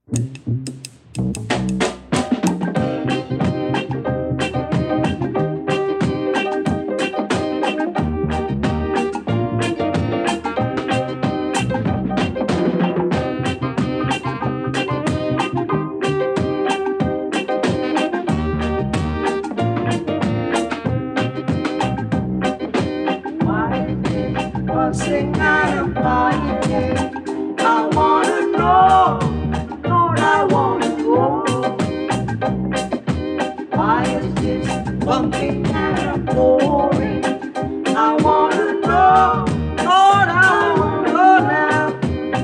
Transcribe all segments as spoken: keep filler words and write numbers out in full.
Sing out of fire. I wanna know, Lord, I wanna know. Why is this pumping and pouring? I wanna know, Lord, I wanna know now.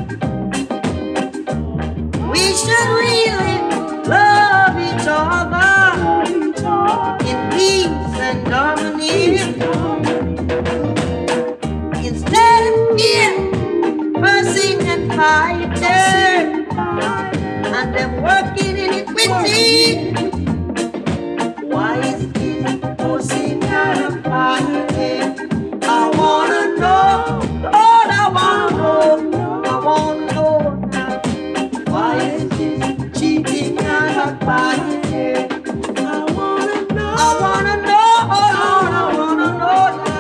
We should really love each other in peace and harmony. Instead of fear, fussing and fighting, and them working in iniquity. Why is this fussing and fighting? I wanna know, Lord, I wanna know, I wanna know now. Why is this cheating and fighting? I wanna know, I wanna know, oh Lord, I wanna know now.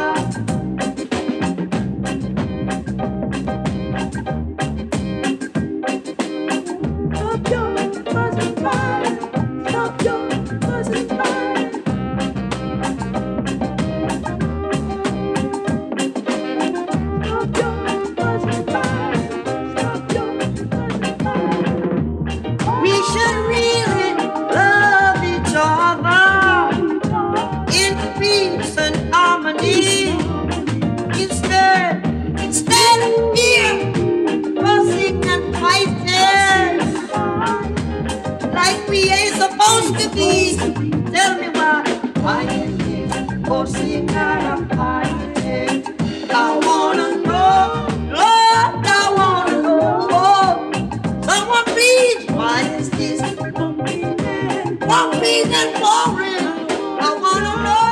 Instead, instead of fear, fussing and fighting, like we ain't supposed to be. Tell me why, why is this fussing and fighting? I wanna know, Lord, I wanna know. Someone please, why is this pumping and pumping and pouring? I wanna know.